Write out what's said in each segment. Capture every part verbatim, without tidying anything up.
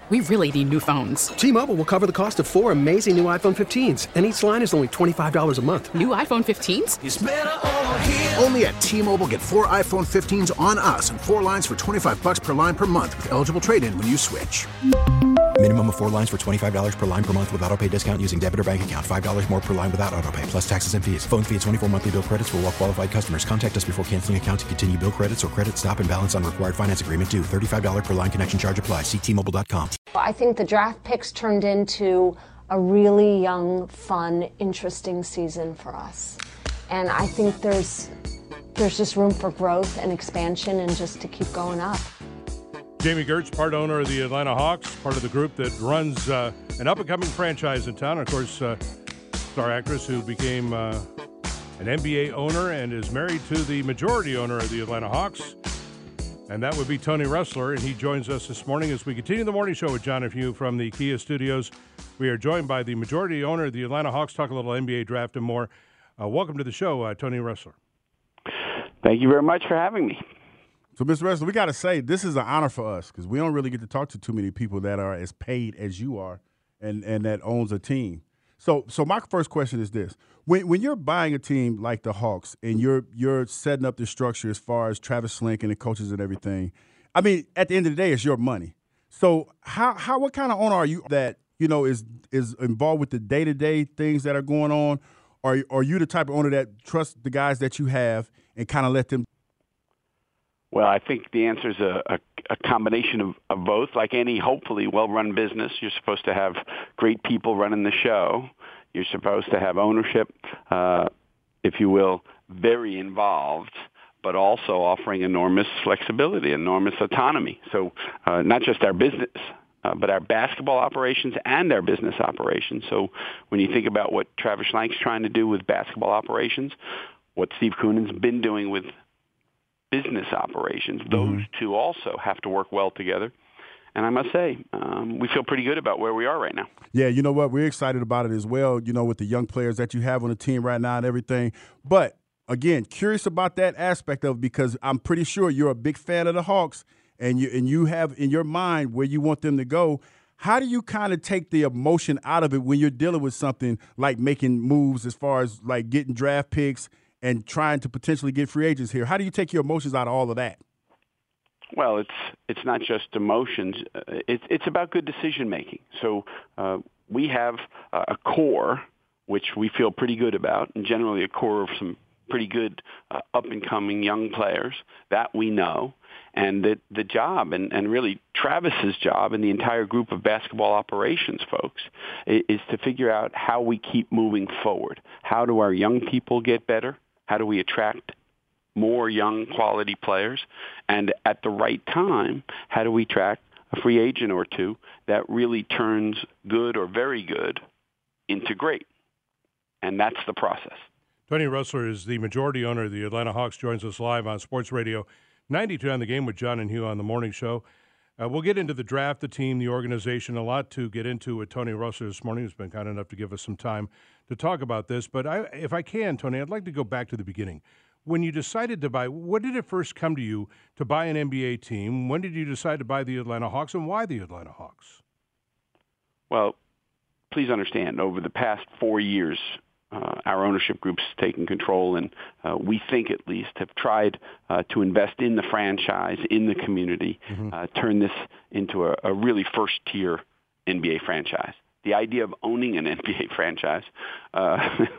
we really need new phones. T-Mobile will cover the cost of four amazing new iPhone fifteens, and each line is only twenty-five dollars a month. New iPhone fifteens? It's better over here. Only at T-Mobile, get four iPhone fifteens on us and four lines for twenty-five dollars per line per month with eligible trade-in when you switch. Minimum of four lines for twenty-five dollars per line per month with autopay discount using debit or bank account. five dollars more per line without autopay, plus taxes and fees. Phone fee at twenty-four monthly bill credits for well-qualified customers. Contact us before canceling account to continue bill credits or credit stop and balance on required finance agreement due. thirty-five dollars per line connection charge applies. See T Mobile dot com. I think the draft picks turned into a really young, fun, interesting season for us. And I think there's there's just room for growth and expansion and just to keep going up. Jami Gertz, part owner of the Atlanta Hawks, part of the group that runs uh, an up-and-coming franchise in town. And of course, uh, star actress who became uh, an N B A owner and is married to the majority owner of the Atlanta Hawks. And that would be Tony Ressler, and he joins us this morning as we continue the morning show with John and Hugh from the Kia Studios. We are joined by the majority owner of the Atlanta Hawks, talk a little N B A draft and more. Uh, welcome to the show, uh, Tony Ressler. Thank you very much for having me. So, Mister Ressler, we got to say this is an honor for us because we don't really get to talk to too many people that are as paid as you are and, and that owns a team. So, so my first question is this: when when you're buying a team like the Hawks and you're you're setting up the structure as far as Travis Slenk and the coaches and everything, I mean, at the end of the day, it's your money. So, how how what kind of owner are you that you know is is involved with the day to day things that are going on, or are you the type of owner that trusts the guys that you have and kind of let them? Well, I think the answer is a, a, a combination of, of both. Like any hopefully well-run business, you're supposed to have great people running the show. You're supposed to have ownership, uh, if you will, very involved, but also offering enormous flexibility, enormous autonomy. So uh, not just our business, uh, but our basketball operations and our business operations. So when you think about what Travis Schlenk's trying to do with basketball operations, what Steve Koonen's been doing with business operations, those mm-hmm. two also have to work well together. And I must say, um, we feel pretty good about where we are right now. Yeah, you know what? We're excited about it as well, you know, with the young players that you have on the team right now and everything. But, again, curious about that aspect of it because I'm pretty sure you're a big fan of the Hawks and you and you have in your mind where you want them to go. How do you kind of take the emotion out of it when you're dealing with something like making moves as far as, like, getting draft picks and trying to potentially get free agents here? How do you take your emotions out of all of that? Well, it's it's not just emotions. Uh, it's it's about good decision making. So uh, we have uh, a core which we feel pretty good about, and generally a core of some pretty good uh, up and coming young players that we know. And the the job, and, and really Travis's job, and the entire group of basketball operations folks, is, is to figure out how we keep moving forward. How do our young people get better? How do we attract more young quality players? And at the right time, how do we attract a free agent or two that really turns good or very good into great? And that's the process. Tony Ressler is the majority owner of the Atlanta Hawks, joins us live on Sports Radio ninety-two on the Game with John and Hugh on the morning show. Uh, we'll get into the draft, the team, the organization, a lot to get into with Tony Ressler this morning, who's been kind enough to give us some time to talk about this. But I, if I can, Tony, I'd like to go back to the beginning. When you decided to buy, what did it first come to you to buy an N B A team? When did you decide to buy the Atlanta Hawks, and why the Atlanta Hawks? Well, please understand, over the past four years, Uh, our ownership group's taken control, and uh, we think at least have tried uh, to invest in the franchise, in the community, mm-hmm. uh, turn this into a, a really first-tier N B A franchise. The idea of owning an N B A franchise, uh,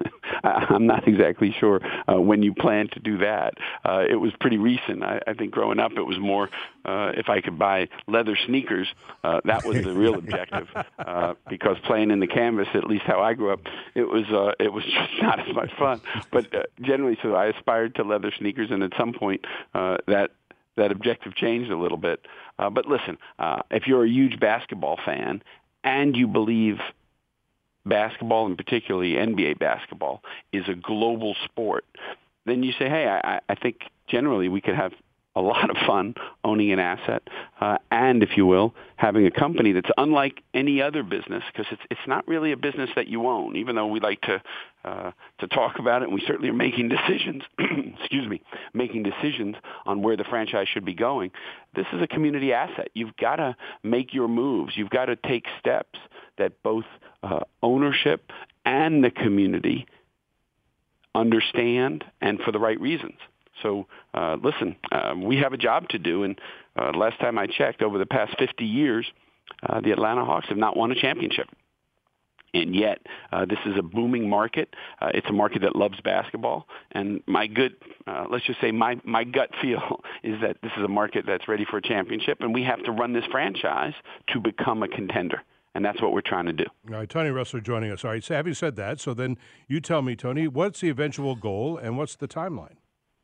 I'm not exactly sure uh, when you plan to do that. Uh, it was pretty recent. I, I think growing up it was more uh, if I could buy leather sneakers, uh, that was the real objective. Uh, because playing in the canvas, at least how I grew up, it was uh, it was just not as much fun. But uh, generally, so I aspired to leather sneakers, and at some point uh, that that objective changed a little bit. Uh, but listen, uh, if you're a huge basketball fan and you believe basketball, and particularly N B A basketball, is a global sport, then you say, hey, I, I think generally we could have a lot of fun owning an asset, uh, and, if you will, having a company that's unlike any other business, because it's it's not really a business that you own, even though we like to uh, to talk about it, and we certainly are making decisions, excuse me, making decisions on where the franchise should be going. This is a community asset. You've got to make your moves. You've got to take steps that both uh, ownership and the community understand, and for the right reasons. So, uh, listen, uh, we have a job to do, and uh, last time I checked, over the past fifty years, uh, the Atlanta Hawks have not won a championship. And yet, uh, this is a booming market. Uh, it's a market that loves basketball. And my good, uh, let's just say my, my gut feel is that this is a market that's ready for a championship, and we have to run this franchise to become a contender. And that's what we're trying to do. All right, Tony Ressler joining us. All right, so having said that, so then you tell me, Tony, what's the eventual goal and what's the timeline?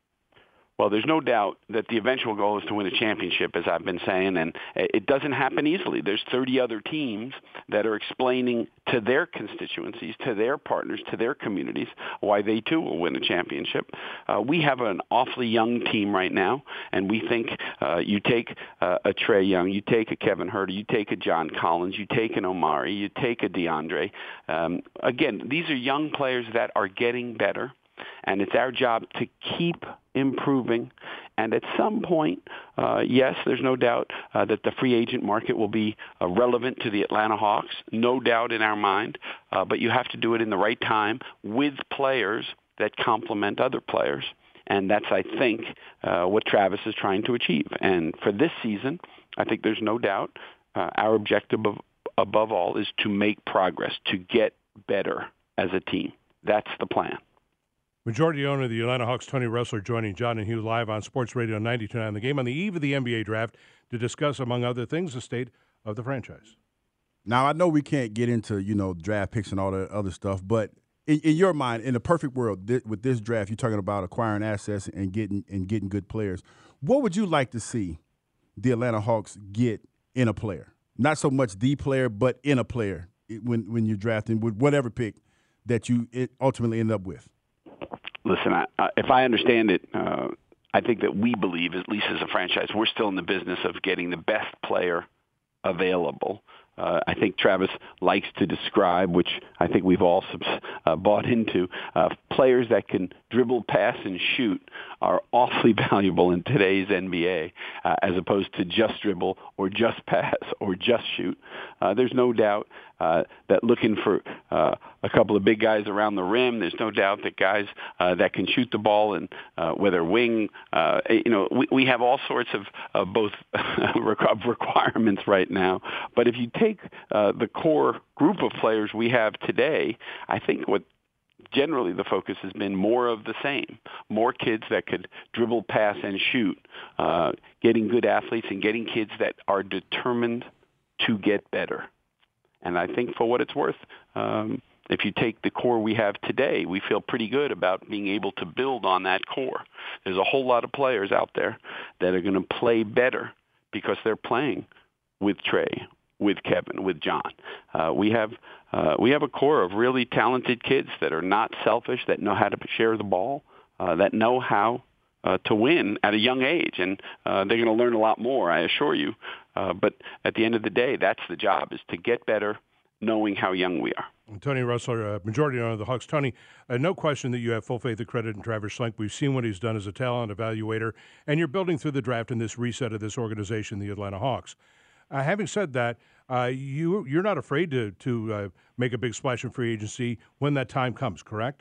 Well, there's no doubt that the eventual goal is to win a championship, as I've been saying, and it doesn't happen easily. There's thirty other teams that are explaining to their constituencies, to their partners, to their communities, why they too will win a championship. Uh, we have an awfully young team right now, and we think uh, you take uh, a Trae Young, you take a Kevin Huerter, you take a John Collins, you take an Omari, you take a DeAndre. Um, again, these are young players that are getting better, and it's our job to keep improving. And at some point, uh, yes, there's no doubt uh, that the free agent market will be uh, relevant to the Atlanta Hawks, no doubt in our mind, uh, but you have to do it in the right time with players that complement other players. And that's, I think, uh, what Travis is trying to achieve. And for this season, I think there's no doubt uh, our objective of, above all is to make progress, to get better as a team. That's the plan. Majority owner of the Atlanta Hawks, Tony Ressler, joining John and Hugh live on Sports Radio ninety-two point nine The Game on the eve of the N B A draft to discuss, among other things, the state of the franchise. Now, I know we can't get into, you know, draft picks and all the other stuff, but in, in your mind, in a perfect world, th- with this draft, you're talking about acquiring assets and getting and getting good players. What would you like to see the Atlanta Hawks get in a player? Not so much the player, but in a player when when you're drafting with whatever pick that you ultimately end up with. Listen, I, uh, if I understand it, uh, I think that we believe, at least as a franchise, we're still in the business of getting the best player available. Uh, I think Travis likes to describe, which I think we've all uh, bought into, uh, players that can dribble, pass, and shoot are awfully valuable in today's N B A, uh, as opposed to just dribble or just pass or just shoot. Uh, there's no doubt uh, that looking for uh, a couple of big guys around the rim, there's no doubt that guys uh, that can shoot the ball, and uh, whether wing, uh, you know, we, we have all sorts of, of both requirements right now. But if you take uh, the core group of players we have today, I think what generally the focus has been more of the same, more kids that could dribble, pass, and shoot, uh, getting good athletes and getting kids that are determined to get better. And I think for what it's worth, um, if you take the core we have today, we feel pretty good about being able to build on that core. There's a whole lot of players out there that are going to play better because they're playing with Trae, with Kevin, with John. Uh, we have uh, we have a core of really talented kids that are not selfish, that know how to share the ball, uh, that know how uh, to win at a young age. And uh, they're going to learn a lot more, I assure you. Uh, but at the end of the day, that's the job, is to get better knowing how young we are. Tony Ressler, uh, majority owner of the Hawks. Tony, uh, no question that you have full faith and credit in Travis Schlenk. We've seen what he's done as a talent evaluator, and you're building through the draft in this reset of this organization, the Atlanta Hawks. Uh, having said that, uh, you, you're not afraid to, to uh, make a big splash in free agency when that time comes, correct?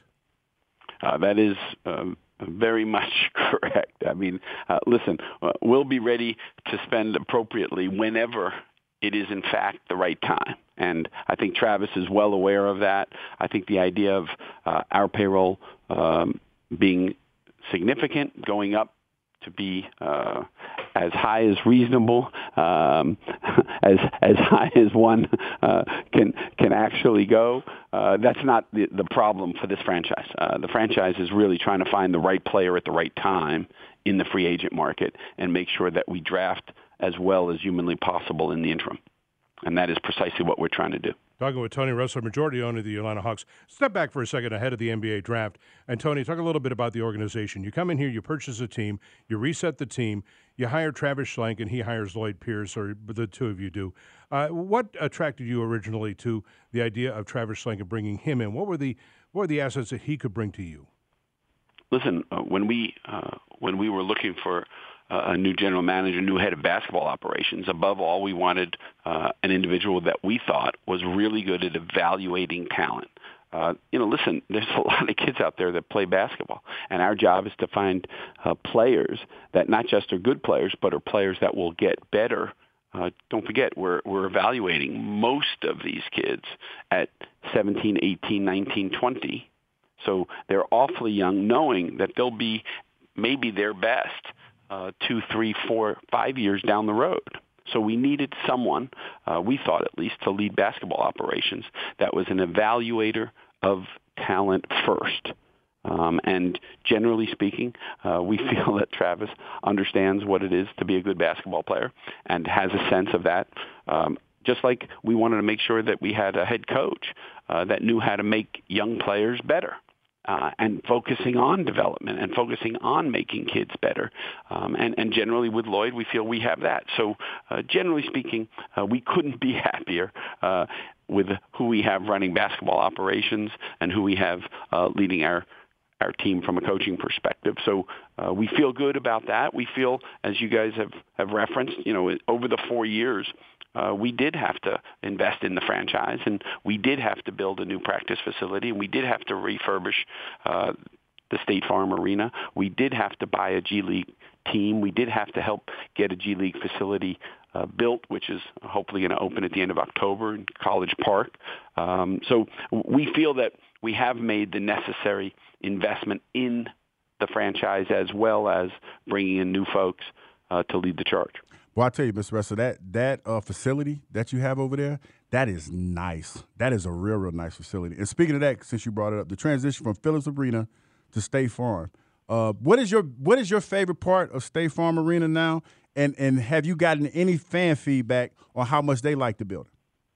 Uh, that is um, very much correct. I mean, uh, listen, uh, we'll be ready to spend appropriately whenever it is, in fact, the right time. And I think Travis is well aware of that. I think the idea of uh, our payroll um, being significant, going up to be uh, as high as reasonable, um, as as high as one uh, can can actually go. Uh, that's not the, the problem for this franchise. Uh, the franchise is really trying to find the right player at the right time in the free agent market and make sure that we draft as well as humanly possible in the interim. And that is precisely what we're trying to do. Talking with Tony Ressler, majority owner of the Atlanta Hawks. Step back for a second ahead of the N B A draft. And, Tony, talk a little bit about the organization. You come in here, you purchase a team, you reset the team, you hire Travis Schlenk, and he hires Lloyd Pierce, or the two of you do. Uh, what attracted you originally to the idea of Travis Schlenk and bringing him in? What were the what were the assets that he could bring to you? Listen, uh, when we uh, when we were looking for uh, a new general manager, new head of basketball operations, above all, we wanted uh, an individual that we thought was really good at evaluating talent. Uh, you know, listen, there's a lot of kids out there that play basketball, and our job is to find uh, players that not just are good players, but are players that will get better. Uh, don't forget, we're we're evaluating most of these kids at seventeen, eighteen, nineteen, twenty. So they're awfully young, knowing that they'll be maybe their best uh, two, three, four, five years down the road. So we needed someone, uh, we thought at least, to lead basketball operations that was an evaluator of talent first. Um, and generally speaking, uh, we feel that Travis understands what it is to be a good basketball player and has a sense of that. Um, just like we wanted to make sure that we had a head coach uh, that knew how to make young players better. Uh, and focusing on development and focusing on making kids better. Um, and, and generally with Lloyd, we feel we have that. So uh, generally speaking, uh, we couldn't be happier uh, with who we have running basketball operations and who we have uh, leading our our team from a coaching perspective. So uh, we feel good about that. We feel, as you guys have, have referenced, you know, over the four years, Uh, we did have to invest in the franchise, and we did have to build a new practice facility, and we did have to refurbish uh, the State Farm Arena. We did have to buy a G League team. We did have to help get a G League facility uh, built, which is hopefully going to open at the end of October in College Park. Um, so we feel that we have made the necessary investment in the franchise as well as bringing in new folks uh, to lead the charge. Well, I tell you, Mister Ressler, that that uh, facility that you have over there, that is nice. That is a real, real nice facility. And speaking of that, since you brought it up, the transition from Phillips Arena to State Farm, uh, what is your what is your favorite part of State Farm Arena now? And and have you gotten any fan feedback on how much they like the building?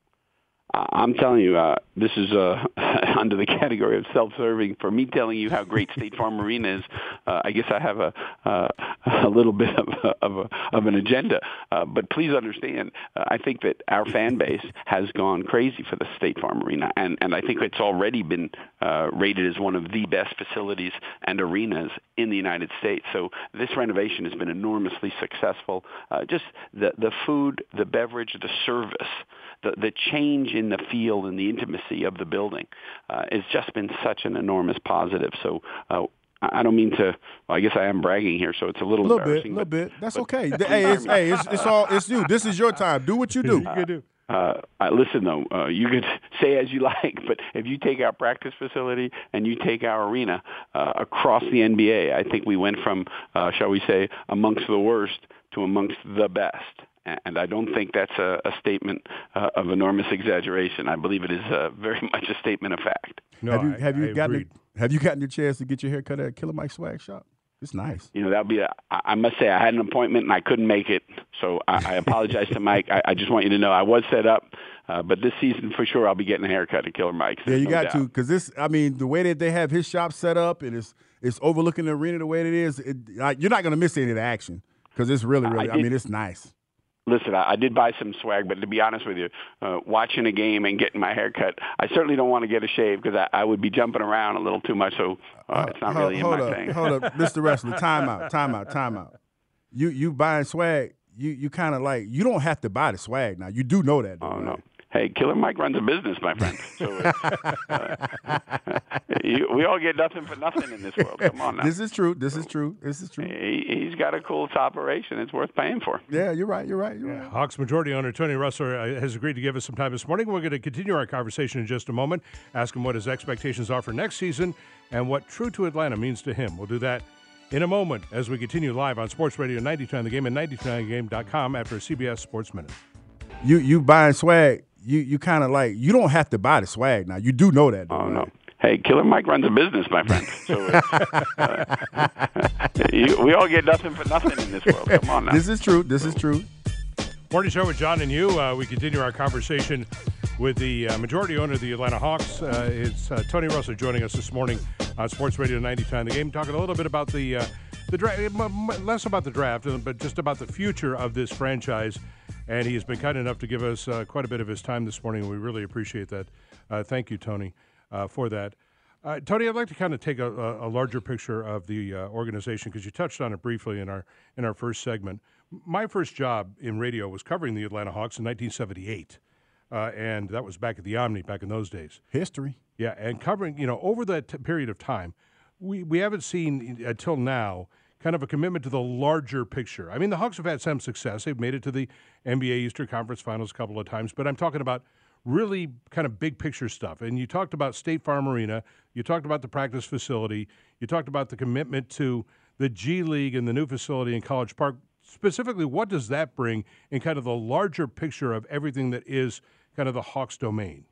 I'm telling you, uh, this is uh, under the category of self-serving. For me telling you how great State Farm Arena is, uh, I guess I have a uh, a little bit of a, of, a, of an agenda. Uh, but please understand, uh, I think that our fan base has gone crazy for the State Farm Arena, and, and I think it's already been uh, rated as one of the best facilities and arenas in the United States. So this renovation has been enormously successful. Uh, just the, the food, the beverage, the service, the, the change in the feel and the intimacy of the building uh, has just been such an enormous positive. So uh, I don't mean to. Well, I guess I am bragging here, so it's a little, a little embarrassing. A little but, bit. That's but, okay. hey, it's, hey, it's, it's all. It's you. This is your time. Do what you do. You can do. Uh, uh, listen, though, uh, you could say as you like, but if you take our practice facility and you take our arena uh, across the N B A, I think we went from, uh, shall we say, amongst the worst to amongst the best. And I don't think that's a, a statement uh, of enormous exaggeration. I believe it is uh, very much a statement of fact. No, have you, have you I gotten agreed. a, have you gotten the chance to get your hair cut at Killer Mike Swag Shop? It's nice. You know, that'll be. A, I must say, I had an appointment and I couldn't make it, so I, I apologize to Mike. I, I just want you to know I was set up, uh, but this season for sure I'll be getting a haircut at Killer Mike's. Yeah, you no got doubt. to, because this. I mean, the way that they have his shop set up and it's it's overlooking the arena the way it is. It, uh, you're not going to miss any of the action because it's really, really. I, I, I mean, it's nice. Listen, I, I did buy some swag, but to be honest with you, uh, watching a game and getting my hair cut, I certainly don't want to get a shave because I, I would be jumping around a little too much, so uh, it's not really hold in my up, thing. Hold up, Mister Wrestler, time out, time out, time out. You you buying swag, you you kind of like, you don't have to buy the swag now. You do know that, though, Oh, right? no. Hey, Killer Mike runs a business, my friend. So, uh, uh, you, we all get nothing for nothing in this world. Come on now. This is true. This is true. This is true. He, he's got a cool operation. It's worth paying for. Yeah, you're right. You're right. You're right. Hawks majority owner Tony Ressler uh, has agreed to give us some time this morning. We're going to continue our conversation in just a moment, ask him what his expectations are for next season and what True to Atlanta means to him. We'll do that in a moment as we continue live on Sports Radio ninety-two nine The Game and ninety-two nine the game dot com after a C B S Sports Minute. You you buying swag, you you kind of like, you don't have to buy the swag now. You do know that, though, Oh, right? no. Hey, Killer Mike runs a business, my friend. So, uh, uh, you, we all get nothing for nothing in this world. Come on now. This is true. This is true. Morning show with John and you. Uh, we continue our conversation with the uh, majority owner of the Atlanta Hawks. Uh, it's uh, Tony Russell joining us this morning on Sports Radio ninety Time the Game, talking a little bit about the uh, the draft, less about the draft, but just about the future of this franchise. And he has been kind enough to give us uh, quite a bit of his time this morning. We really appreciate that. Uh, thank you, Tony, uh, for that. Uh, Tony, I'd like to kind of take a, a larger picture of the uh, organization, because you touched on it briefly in our in our first segment. My first job in radio was covering the Atlanta Hawks in nineteen seventy-eight, uh, and that was back at the Omni back in those days. History. Yeah, and covering, you know, over that t- period of time, we, we haven't seen until now kind of a commitment to the larger picture. I mean, the Hawks have had some success. They've made it to the N B A Eastern Conference Finals a couple of times, but I'm talking about really kind of big picture stuff. And you talked about State Farm Arena. You talked about the practice facility. You talked about the commitment to the G League and the new facility in College Park. Specifically, what does that bring in kind of the larger picture of everything that is kind of the Hawks domain?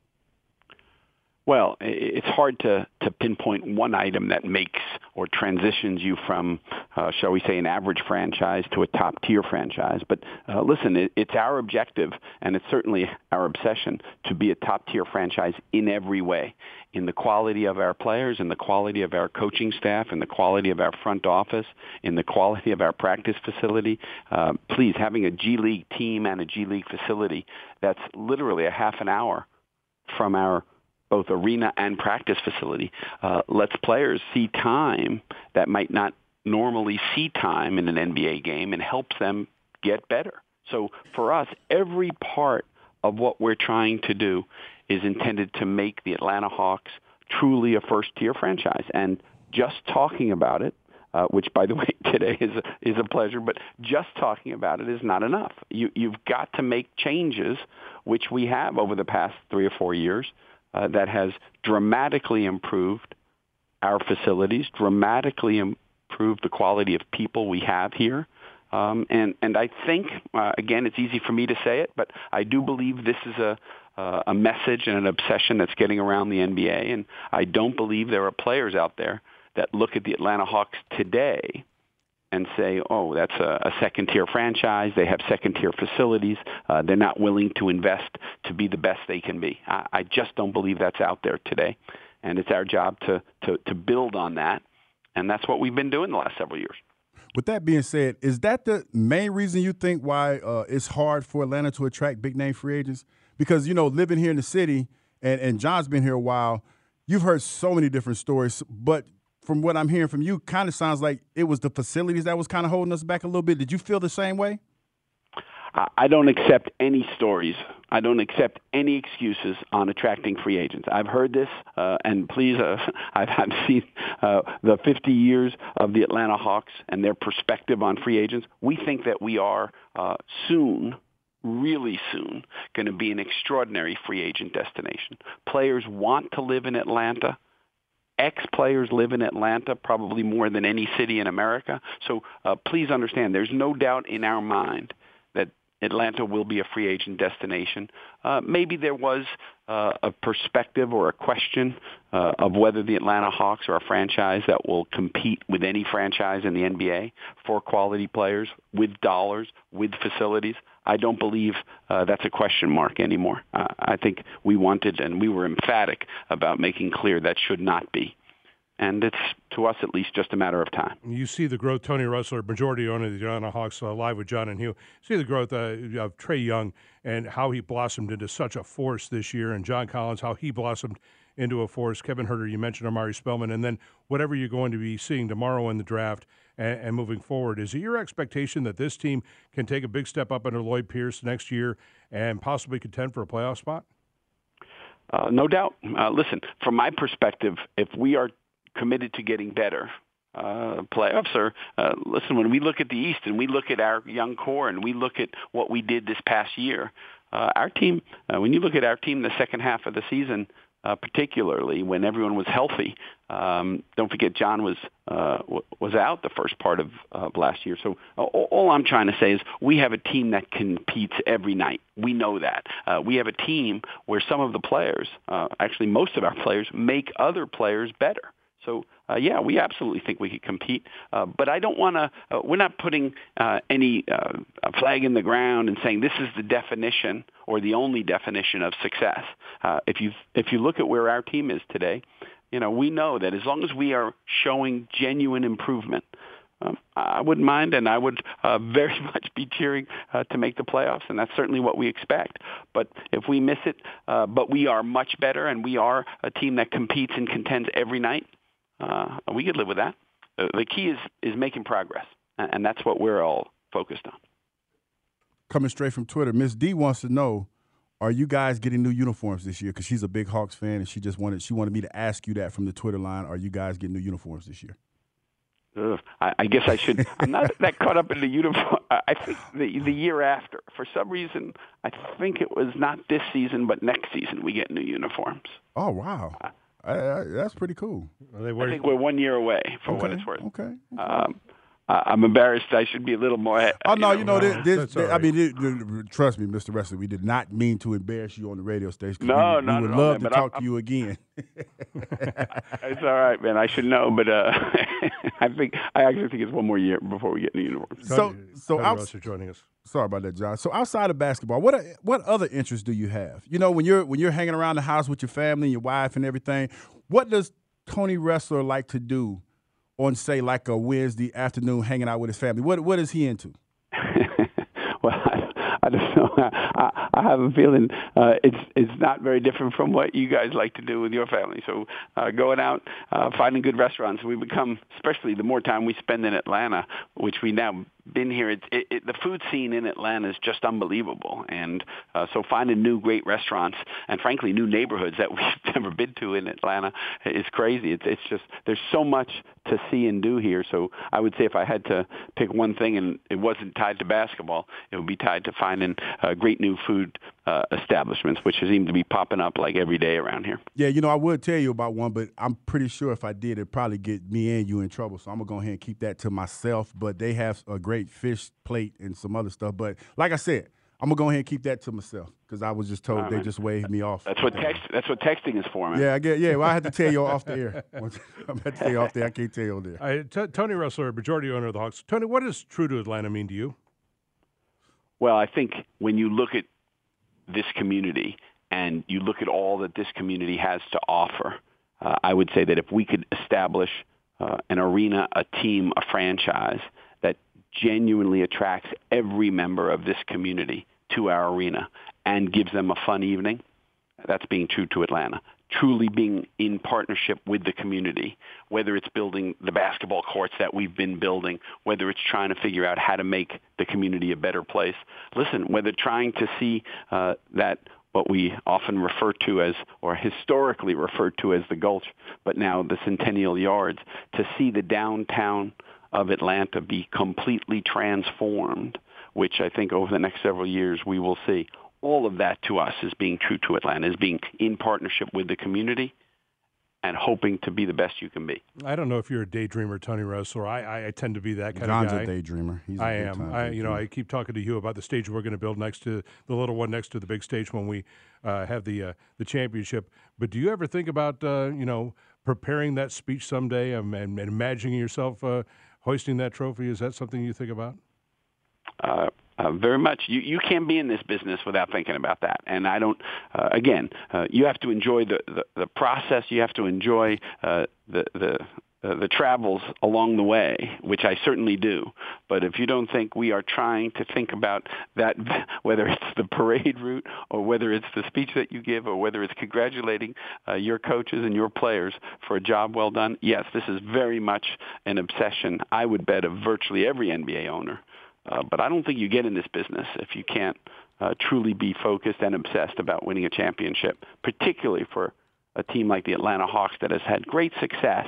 Well, it's hard to, to pinpoint one item that makes or transitions you from, uh, shall we say, an average franchise to a top-tier franchise. But uh, listen, it, it's our objective, and it's certainly our obsession, to be a top-tier franchise in every way, in the quality of our players, in the quality of our coaching staff, in the quality of our front office, in the quality of our practice facility. Uh, please, having a G League team and a G League facility that's literally a half an hour from our both arena and practice facility, uh, lets players see time that might not normally see time in an N B A game and helps them get better. So for us, every part of what we're trying to do is intended to make the Atlanta Hawks truly a first-tier franchise. And just talking about it, uh, which, by the way, today is a, is a pleasure, but just talking about it is not enough. You, you've got to make changes, which we have over the past three or four years, Uh, that has dramatically improved our facilities, dramatically improved the quality of people we have here. Um, and, and I think, uh, again, it's easy for me to say it, but I do believe this is a, uh, a message and an obsession that's getting around the N B A. And I don't believe there are players out there that look at the Atlanta Hawks today and say, oh, that's a, a second-tier franchise. They have second-tier facilities. Uh, they're not willing to invest to be the best they can be. I, I just don't believe that's out there today. And it's our job to, to, to build on that, and that's what we've been doing the last several years. With that being said, is that the main reason you think why uh, it's hard for Atlanta to attract big-name free agents? Because, you know, living here in the city, and, and John's been here a while, you've heard so many different stories, but from what I'm hearing from you, kind of sounds like it was the facilities that was kind of holding us back a little bit. Did you feel the same way? I don't accept any stories. I don't accept any excuses on attracting free agents. I've heard this, uh, and please, uh, I've, I've seen uh, the fifty years of the Atlanta Hawks and their perspective on free agents. We think that we are uh, soon, really soon, going to be an extraordinary free agent destination. Players want to live in Atlanta. Ex-players live in Atlanta probably more than any city in America. So uh, please understand, there's no doubt in our mind that Atlanta will be a free agent destination. Uh, maybe there was uh, a perspective or a question uh, of whether the Atlanta Hawks are a franchise that will compete with any franchise in the N B A for quality players, with dollars, with facilities. I don't believe uh, that's a question mark anymore. Uh, I think we wanted and we were emphatic about making clear that should not be. And it's, to us at least, just a matter of time. You see the growth, Tony Russell, majority owner of the Atlanta Hawks, uh, live with John and Hugh. See the growth uh, of Trae Young and how he blossomed into such a force this year, and John Collins, how he blossomed into a force. Kevin Huerter, you mentioned Amari Spellman, and then whatever you're going to be seeing tomorrow in the draft and, and moving forward. Is it your expectation that this team can take a big step up under Lloyd Pierce next year and possibly contend for a playoff spot? Uh, no doubt. Uh, listen, from my perspective, if we are committed to getting better, uh, playoffs are, uh, listen, when we look at the East and we look at our young core and we look at what we did this past year, uh, our team, uh, when you look at our team the second half of the season, uh, particularly when everyone was healthy, um, don't forget John was uh, w- was out the first part of uh, last year. So uh, all I'm trying to say is we have a team that competes every night. We know that. Uh, we have a team where some of the players, uh, actually most of our players, make other players better. So uh, yeah, we absolutely think we could compete. Uh, but I don't want to. Uh, we're not putting uh, any uh, a flag in the ground and saying this is the definition or the only definition of success. Uh, if you if you look at where our team is today, you know we know that as long as we are showing genuine improvement, Um, I wouldn't mind, and I would uh, very much be cheering uh, to make the playoffs, and that's certainly what we expect. But if we miss it, uh, but we are much better, and we are a team that competes and contends every night, uh, we could live with that. Uh, the key is, is making progress, and that's what we're all focused on. Coming straight from Twitter, Miss D wants to know, are you guys getting new uniforms this year? Because she's a big Hawks fan, and she just wanted she wanted me to ask you that from the Twitter line. Are you guys getting new uniforms this year? Ugh, I, I guess I should. I'm not that caught up in the uniform. I think the the year after, for some reason, I think it was not this season, but next season we get new uniforms. Oh wow, uh, I, I, that's pretty cool. Well, they I think we're one year away, for okay, what it's worth. Okay. okay. Um, I'm embarrassed. I should be a little more. Oh no, you you know, know this. this right. I mean, it, trust me, Mister Wrestler, we did not mean to embarrass you on the radio station. No, we, no, we would no, love man, to talk I'm, to you again. It's all right, man. I should know, but uh, I think I actually think it's one more year before we get new uniforms. So, so outs- for joining us. Sorry about that, John. So outside of basketball, what what other interests do you have? You know, when you're when you're hanging around the house with your family, your wife, and everything, what does Tony Wrestler like to do on, say, like a Wednesday afternoon hanging out with his family? What What is he into? Well, I, I don't know. I, I have a feeling uh, it's it's not very different from what you guys like to do with your family. So uh, going out, uh, finding good restaurants. We become, especially the more time we spend in Atlanta, which we now been here. It, it, it, the food scene in Atlanta is just unbelievable, and uh, so finding new great restaurants and frankly new neighborhoods that we've never been to in Atlanta is crazy. It's it's just there's so much to see and do here. So I would say if I had to pick one thing and it wasn't tied to basketball, it would be tied to finding uh, great new food uh, establishments, which seem to be popping up like every day around here. Yeah, you know, I would tell you about one, but I'm pretty sure if I did, it'd probably get me and you in trouble. So I'm gonna go ahead and keep that to myself. But they have a great fish plate and some other stuff. But like I said, I'm gonna go ahead and keep that to myself because I was just told right, they man. just waved me off. That's what text. That's what texting is for, man. Yeah, I get. Yeah, well, I had to tell you off the air. I'm about to tell you off there. I can't tell you on there. I, t- Tony Wrestler, majority owner of the Hawks. Tony, what does true to Atlanta mean to you? Well, I think when you look at this community and you look at all that this community has to offer, uh, I would say that if we could establish uh, an arena, a team, a franchise that genuinely attracts every member of this community to our arena and gives them a fun evening, that's being true to Atlanta. Truly being in partnership with the community, whether it's building the basketball courts that we've been building, whether it's trying to figure out how to make the community a better place. Listen, whether trying to see uh, that what we often refer to as, or historically referred to as the Gulch, but now the Centennial Yards, to see the downtown of Atlanta be completely transformed, which I think over the next several years we will see. All of that to us is being true to Atlanta, is being in partnership with the community and hoping to be the best you can be. I don't know if you're a daydreamer, Tony Wrestler. I, I tend to be that kind John's of guy. a daydreamer. He's a I am. I, you know, daydreamer. I keep talking to you about the stage we're going to build next to the little one next to the big stage when we uh, have the uh, the championship. But do you ever think about uh, you know preparing that speech someday and, and imagining yourself uh, hoisting that trophy? Is that something you think about? Uh, Uh, very much. You you can't be in this business without thinking about that. And I don't. Uh, again, uh, you have to enjoy the, the, the process. You have to enjoy uh, the the uh, the travels along the way, which I certainly do. But if you don't think we are trying to think about that, whether it's the parade route or whether it's the speech that you give or whether it's congratulating uh, your coaches and your players for a job well done, yes, this is very much an obsession, I would bet, of virtually every N B A owner. Uh, but I don't think you get in this business if you can't uh, truly be focused and obsessed about winning a championship, particularly for a team like the Atlanta Hawks that has had great success,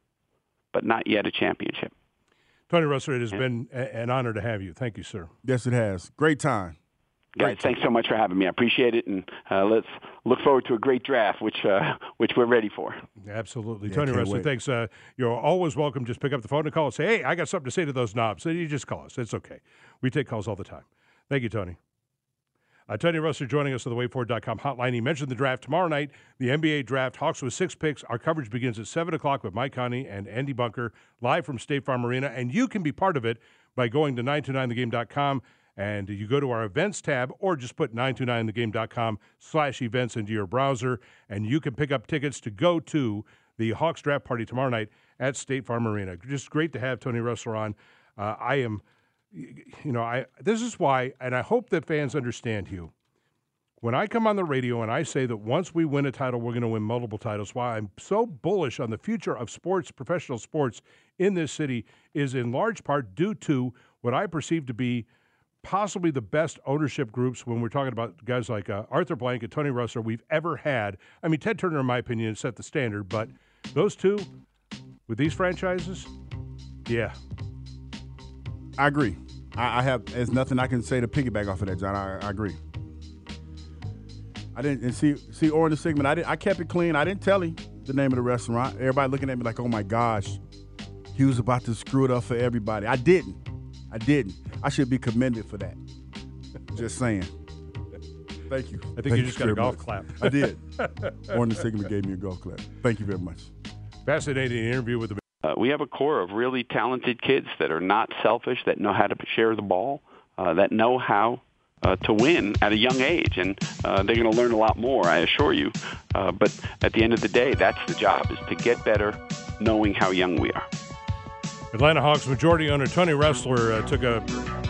but not yet a championship. Tony Wrestler, it has yeah. been a- an honor to have you. Thank you, sir. Yes, it has. Great time. Guys, great thanks time. so much for having me. I appreciate it, and uh, let's look forward to a great draft, which uh, which we're ready for. Absolutely. Yeah, Tony Wrestler, wait. thanks. Uh, you're always welcome. Just pick up the phone and call and say, hey, I got something to say to those knobs. So you just call us. It's okay. We take calls all the time. Thank you, Tony. Uh, Tony Ressler joining us on the wait for it dot com hotline. He mentioned the draft tomorrow night, the N B A draft. Hawks with six picks. Our coverage begins at seven o'clock with Mike Conley and Andy Bunker live from State Farm Arena. And you can be part of it by going to nine two nine the game dot com. And you go to our events tab or just put nine two nine the game dot com slash events into your browser. And you can pick up tickets to go to the Hawks draft party tomorrow night at State Farm Arena. Just great to have Tony Ressler on. Uh, I am... You know, I this is why, and I hope that fans understand, Hugh, when I come on the radio and I say that once we win a title, we're going to win multiple titles, why I'm so bullish on the future of sports, professional sports in this city is in large part due to what I perceive to be possibly the best ownership groups when we're talking about guys like uh, Arthur Blank and Tony Ressler we've ever had. I mean, Ted Turner, in my opinion, set the standard, but those two with these franchises, yeah. I agree. I, I have. There's nothing I can say to piggyback off of that, John. I, I agree. I didn't and see see or in the segment. I didn't. I kept it clean. I didn't tell him the name of the restaurant. Everybody looking at me like, "Oh my gosh, he was about to screw it up for everybody." I didn't. I didn't. I should be commended for that. Just saying. Thank you. I think Thank you just got a golf much. clap. I did. Or in the segment gave me a golf clap. Thank you very much. Fascinating interview with the. Uh, we have a core of really talented kids that are not selfish, that know how to share the ball, uh, that know how uh, to win at a young age. And uh, they're going to learn a lot more, I assure you. Uh, but at the end of the day, that's the job, is to get better knowing how young we are. Atlanta Hawks majority owner Tony Ressler uh, took a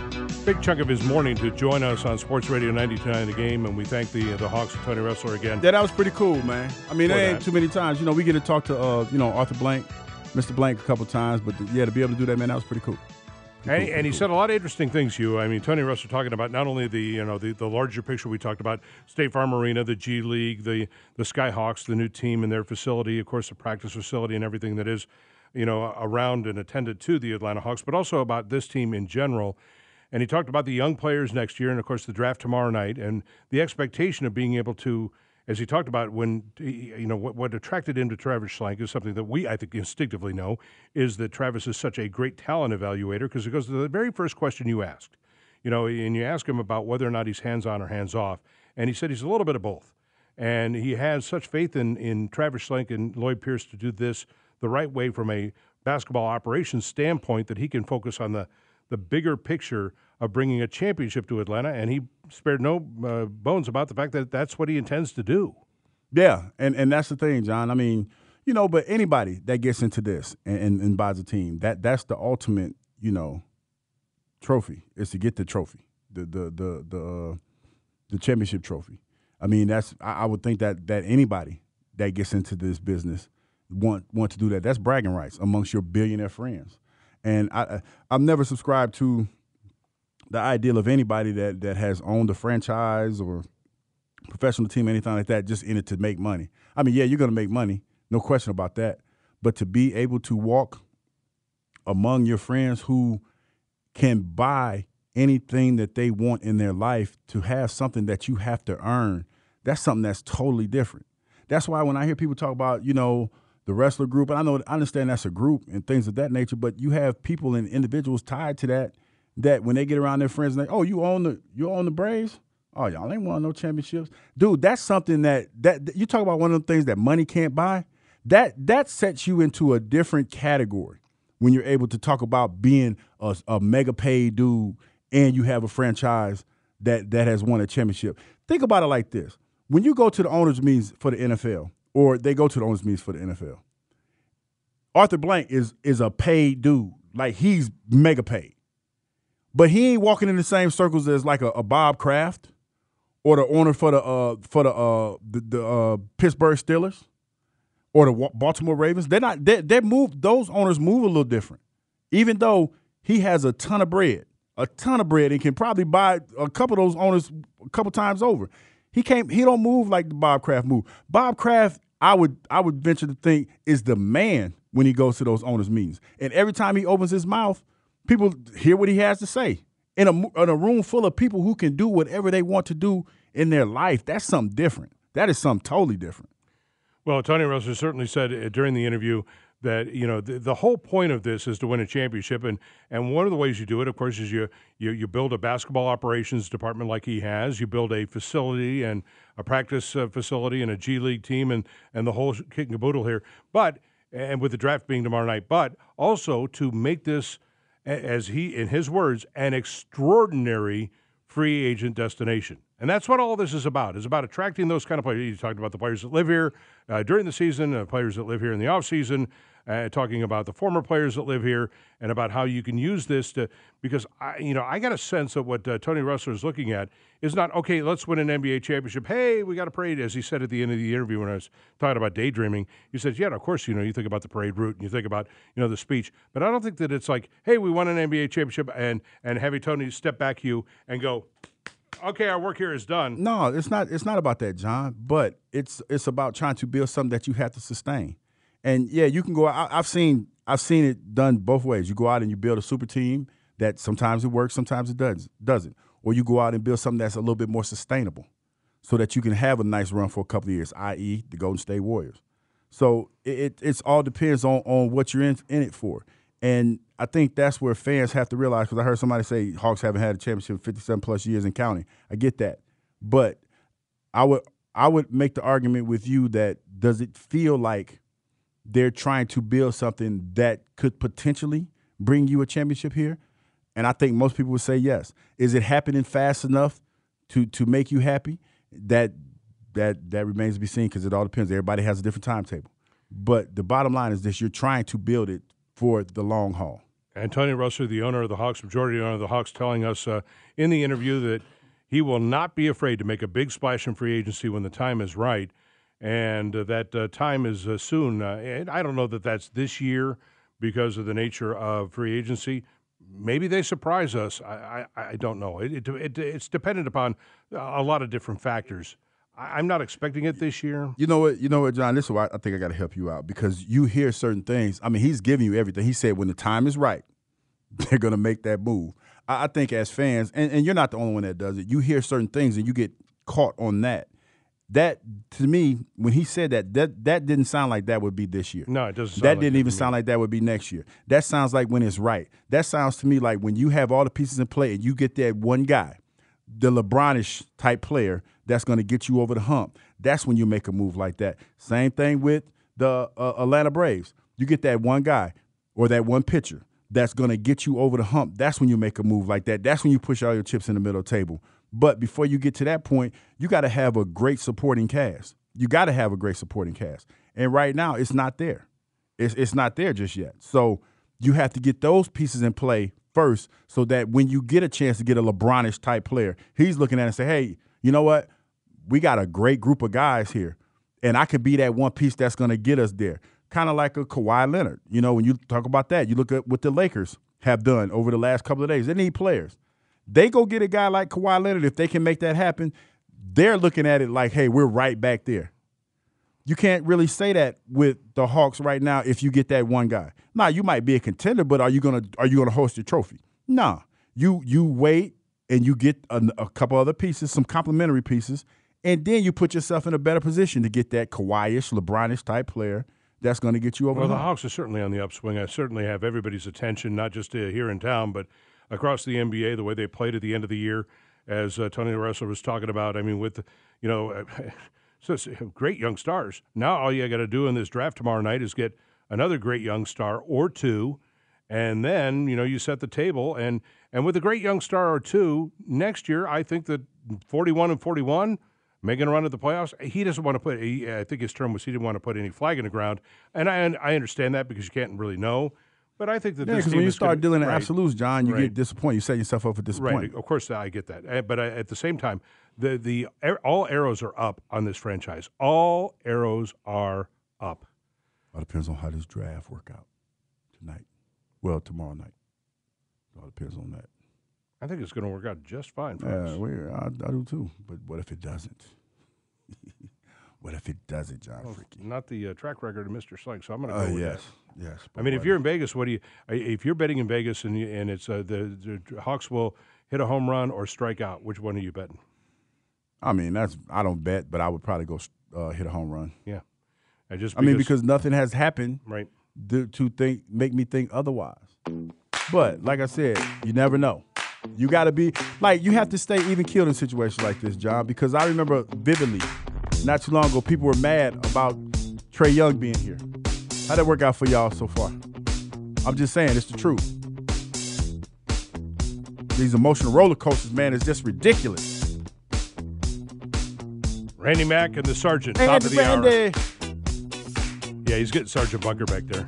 big chunk of his morning to join us on Sports Radio ninety-two point nine The Game, and we thank the the Hawks and Tony Ressler again. Yeah, that was pretty cool, man. I mean, For there ain't that. too many times. You know, we get to talk to, uh, you know, Arthur Blank, Mister Blank a couple times, but the, yeah, to be able to do that, man, that was pretty cool. Pretty And, cool, and he pretty said a lot of interesting things, Hugh. I mean, Tony Ressler talking about not only the you know the, the larger picture we talked about, State Farm Arena, the G League, the the Skyhawks, the new team and their facility, of course, the practice facility and everything that is, you know, around and attended to the Atlanta Hawks, but also about this team in general. And he talked about the young players next year and, of course, the draft tomorrow night and the expectation of being able to, as he talked about, when, you know, what, what attracted him to Travis Schlenk is something that we, I think, instinctively know, is that Travis is such a great talent evaluator, because it goes to the very first question you asked, you know, and you ask him about whether or not he's hands-on or hands-off, and he said he's a little bit of both. And he has such faith in, in Travis Schlenk and Lloyd Pierce to do this the right way from a basketball operations standpoint, that he can focus on the, the bigger picture of bringing a championship to Atlanta, and he spared no uh, bones about the fact that that's what he intends to do. Yeah, and, and that's the thing, John. I mean, you know, but anybody that gets into this and, and, and buys a team, that that's the ultimate, you know, trophy, is to get the trophy, the the the the, uh, the championship trophy. I mean, that's I, I would think that that anybody that gets into this business want want to do that. That's bragging rights amongst your billionaire friends. And I I've never subscribed to the ideal of anybody that, that has owned a franchise or professional team, anything like that, just in it to make money. I mean, yeah, you're going to make money, no question about that. But to be able to walk among your friends who can buy anything that they want in their life, to have something that you have to earn, that's something that's totally different. That's why when I hear people talk about, you know, the wrestler group, and I know I understand that's a group and things of that nature, but you have people and individuals tied to that, that when they get around their friends and they, oh, you own the you own the Braves? Oh, y'all ain't won no championships. Dude, that's something that, that that you talk about, one of the things that money can't buy. That that sets you into a different category when you're able to talk about being a, a mega paid dude and you have a franchise that that has won a championship. Think about it like this. When you go to the owners' meetings for the N F L, or they go to the owners' meetings for the N F L, Arthur Blank is is a paid dude. Like, he's mega paid. But he ain't walking in the same circles as like a, a Bob Kraft or the owner for the uh, for the uh, the, the uh, Pittsburgh Steelers or the Baltimore Ravens. They're not. They they move. Those owners move a little different. Even though he has a ton of bread, a ton of bread, and can probably buy a couple of those owners a couple times over. He can't. He don't move like the Bob Kraft move. Bob Kraft, I would I would venture to think, is the man when he goes to those owners meetings, and every time he opens his mouth, people hear what he has to say. In a, in a room full of people who can do whatever they want to do in their life, that's something different. That is something totally different. Well, Tony Ressler certainly said uh, during the interview that, you know, the, the whole point of this is to win a championship. And, and one of the ways you do it, of course, is you, you, you build a basketball operations department like he has. You build a facility and a practice uh, facility and a G League team and, and the whole kit and caboodle here. But, and with the draft being tomorrow night, but also to make this, as he, in his words, an extraordinary free agent destination. And that's what all this is about. It's about attracting those kind of players. You talked about the players that live here uh, during the season, uh, players that live here in the offseason, uh, talking about the former players that live here, and about how you can use this to, because, I, you know, I got a sense that what uh, Tony Ressler is looking at is not, okay, let's win an N B A championship. Hey, we got a parade, as he said at the end of the interview when I was talking about daydreaming. He says, yeah, of course, you know, you think about the parade route and you think about, you know, the speech. But I don't think that it's like, hey, we won an N B A championship and, and have Tony step back you and go, okay, our work here is done. No, it's not. It's not about that, John. But it's it's about trying to build something that you have to sustain. And yeah, you can go. I, I've seen I've seen it done both ways. You go out and you build a super team that sometimes it works, sometimes it does doesn't. Or you go out and build something that's a little bit more sustainable, so that you can have a nice run for a couple of years. that is, the Golden State Warriors. So it, it it's all depends on on what you're in in it for. And I think that's where fans have to realize, because I heard somebody say Hawks haven't had a championship in fifty-seven plus years and counting. I get that. But I would I would make the argument with you that does it feel like they're trying to build something that could potentially bring you a championship here? And I think most people would say yes. Is it happening fast enough to to make you happy? That that that remains to be seen, because it all depends. Everybody has a different timetable. But the bottom line is this: you're trying to build it for the long haul. And Tony Ressler, the owner of the Hawks, majority owner of the Hawks, telling us uh, in the interview that he will not be afraid to make a big splash in free agency when the time is right, and uh, that uh, time is uh, soon. Uh, and I don't know that that's this year because of the nature of free agency. Maybe they surprise us. I, I, I don't know. It, it, it, it's dependent upon a lot of different factors. I'm not expecting it this year. You know what, you know what, John, this is why I think I got to help you out, because you hear certain things. I mean, he's giving you everything. He said when the time is right, they're going to make that move. I, I think as fans, and, and you're not the only one that does it, you hear certain things and you get caught on that. That, to me, when he said that, that that didn't sound like that would be this year. No, it doesn't sound That like didn't that even to me. sound like that would be next year. That sounds like when it's right. That sounds to me like when you have all the pieces in play and you get that one guy, the LeBron-ish type player that's going to get you over the hump. That's when you make a move like that. Same thing with the uh, Atlanta Braves. You get that one guy or that one pitcher that's going to get you over the hump. That's when you make a move like that. That's when you push all your chips in the middle of the table. But before you get to that point, you got to have a great supporting cast. You got to have a great supporting cast. And right now, it's not there. It's, it's not there just yet. So you have to get those pieces in play first, so that when you get a chance to get a LeBron-ish type player, he's looking at it and say, hey, you know what? We got a great group of guys here, and I could be that one piece that's going to get us there. Kind of like a Kawhi Leonard. You know, when you talk about that, you look at what the Lakers have done over the last couple of days. They need players. They go get a guy like Kawhi Leonard. If they can make that happen, they're looking at it like, hey, we're right back there. You can't really say that with the Hawks right now if you get that one guy. Now, you might be a contender, but are you gonna are you gonna host your trophy? No. You you wait and you get a, a couple other pieces, some complementary pieces, and then you put yourself in a better position to get that Kawhi-ish, LeBron-ish type player that's going to get you over Well, the the hump. Hawks are certainly on the upswing. I certainly have everybody's attention, not just uh, here in town, but across the N B A, the way they played at the end of the year, as uh, Tony Ressler was talking about. I mean, with, you know, uh, so it's great young stars. Now all you got to do in this draft tomorrow night is get another great young star or two, and then, you know, you set the table. And, and with a great young star or two, next year, I think that forty-one and forty-one, making a run at the playoffs, he doesn't want to put, he, I think his term was he didn't want to put any flag in the ground. And I, and I understand that because you can't really know. But I think that Yeah, this because team when you is start gonna, dealing in right, absolutes, John, you right. get disappointed. You set yourself up for disappointment. Right, of course, I get that. Uh, But I, at the same time, the the all arrows are up on this franchise. All arrows are up. All depends on how this draft work out tonight. Well, tomorrow night. All depends on that. I think it's going to work out just fine for Yeah, us. we, I, I do too. But what if it doesn't? What if it doesn't, John Well, Freaky? not the uh, track record of Mister Sling, so I'm going to Oh, go with yes. that. Yes. I mean, if you're in Vegas, what do you? If you're betting in Vegas and you, and it's uh, the, the Hawks will hit a home run or strike out, which one are you betting? I mean, that's I don't bet, but I would probably go uh, hit a home run. Yeah, I just I mean, because nothing has happened right. to, to think make me think otherwise. But like I said, you never know. You got to be like you have to stay even keeled in situations like this, John, because I remember vividly not too long ago people were mad about Trae Young being here. How'd that work out for y'all so far? I'm just saying, it's the truth. These emotional roller coasters, man, is just ridiculous. Randy Mack and the Sergeant, Randy, top of the Randy. hour. Yeah, he's getting Sergeant Bunker back there.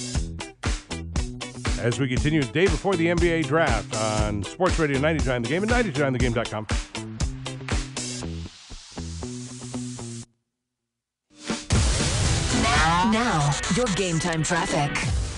As we continue the day before the N B A draft on Sports Radio ninety-nine The Game and ninety-nine the game dot com. Now, your game time traffic.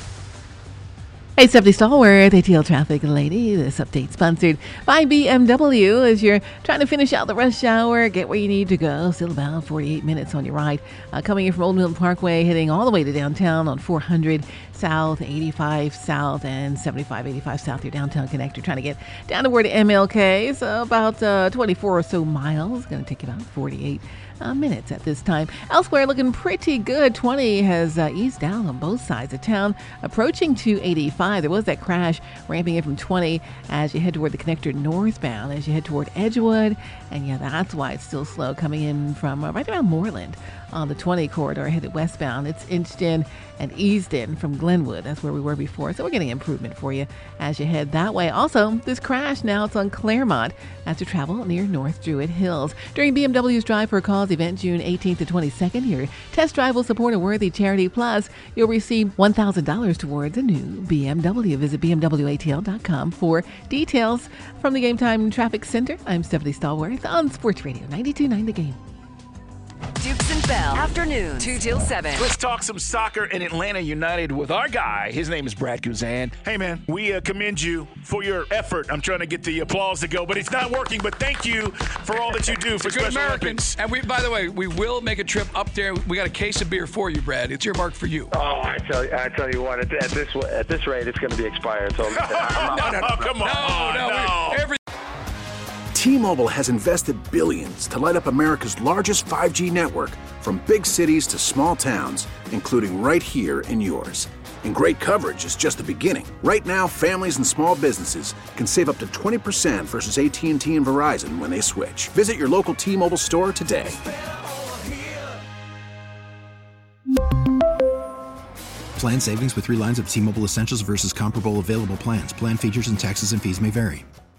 Hey, seventy Stalworth, A T L Traffic Lady. This update sponsored by B M W. As you're trying to finish out the rush hour, get where you need to go. Still about forty-eight minutes on your ride. Uh, coming in from Old Mill Parkway, heading all the way to downtown on four hundred South, eighty-five South, and seventy-five eighty-five South, your downtown connector. Trying to get down to where to M L K. So about uh, twenty-four or so miles. Going to take about forty-eight Uh, minutes at this time. Elsewhere, looking pretty good. twenty has uh, eased down on both sides of town, approaching two eighty-five. There was that crash ramping in from twenty as you head toward the connector northbound, as you head toward Edgewood. And yeah, that's why it's still slow coming in from uh, right around Moreland on the twenty corridor headed westbound. It's inched in and eased in from Glenwood. That's where we were before. So we're getting improvement for you as you head that way. Also, this crash now it's on Claremont as you travel near North Druid Hills. During B M W's Drive for a Cause event June eighteenth to twenty-second, your test drive will support a worthy charity. Plus, you'll receive one thousand dollars towards a new B M W. Visit B M W A T L dot com for details. From the Game Time Traffic Center, I'm Stephanie Stallworth on Sports Radio ninety-two point nine The Game. Dukes and Bell, afternoon, two till seven. Let's talk some soccer in Atlanta United with our guy. His name is Brad Guzan. Hey, man, we uh, commend you for your effort. I'm trying to get the applause to go, but it's not working. But thank you for all that you do for Special Olympics. And we, by the way, we will make a trip up there. We got a case of beer for you, Brad. It's earmarked for you. Oh, I tell you, I tell you what, at, at this at this rate, it's going to be expired. So, I'm no, no, no, come on, no, no. no. Every- T-Mobile has invested billions to light up America's largest five G network, from big cities to small towns, including right here in yours. And great coverage is just the beginning. Right now, families and small businesses can save up to twenty percent versus A T and T and Verizon when they switch. Visit your local T-Mobile store today. Plan savings with three lines of T-Mobile Essentials versus comparable available plans. Plan features and taxes and fees may vary.